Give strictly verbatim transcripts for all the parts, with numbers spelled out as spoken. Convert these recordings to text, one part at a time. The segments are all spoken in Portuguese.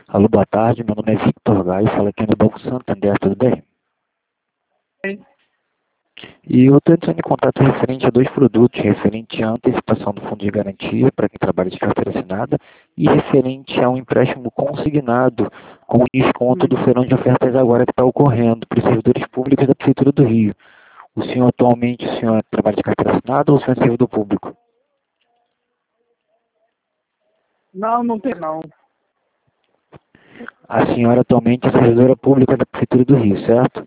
Alô, boa tarde. Meu nome é Victor Gaio, falo aqui no Banco Santander, tudo bem? Sim. E eu estou entrando em contato referente a dois produtos, referente à antecipação do fundo de garantia para quem trabalha de carteira assinada e referente a um empréstimo consignado com desconto do feirão de ofertas agora que está ocorrendo para os servidores públicos da Prefeitura do Rio. O senhor atualmente, o senhor trabalha de carteira assinada ou o senhor é servidor público? Não, não tem não. A senhora atualmente é servidora pública da Prefeitura do Rio, certo?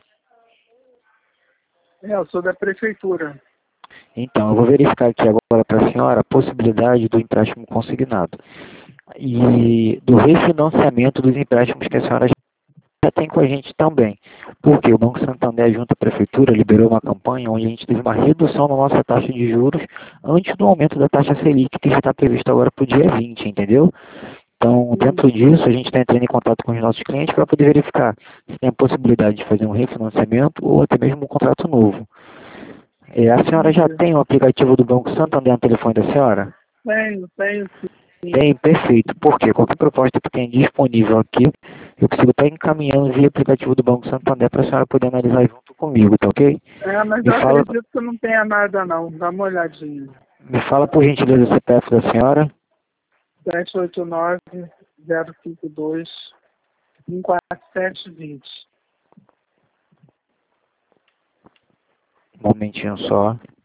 É, eu sou da prefeitura. Então, eu vou verificar aqui agora para a senhora a possibilidade do empréstimo consignado e do refinanciamento dos empréstimos que a senhora já tem com a gente também. Porque o Banco Santander, junto à Prefeitura, liberou uma campanha onde a gente teve uma redução na nossa taxa de juros antes do aumento da taxa Selic, que já está previsto agora para o dia vinte, entendeu? Então, dentro disso, a gente está entrando em contato com os nossos clientes para poder verificar se tem a possibilidade de fazer um refinanciamento ou até mesmo um contrato novo. É, a senhora já tem o aplicativo do Banco Santander no telefone da senhora? Tenho, tenho sim. Tem, perfeito. Por quê? Qualquer proposta que tenha disponível aqui, eu consigo estar encaminhando via aplicativo do Banco Santander para a senhora poder analisar junto comigo, tá ok? É, mas Me eu fala, acredito que não tenha nada não. Dá uma olhadinha. me fala por gentileza o C P F da senhora. sete oito nove, zero cinco dois, um quatro sete dois zero. Um momentinho só.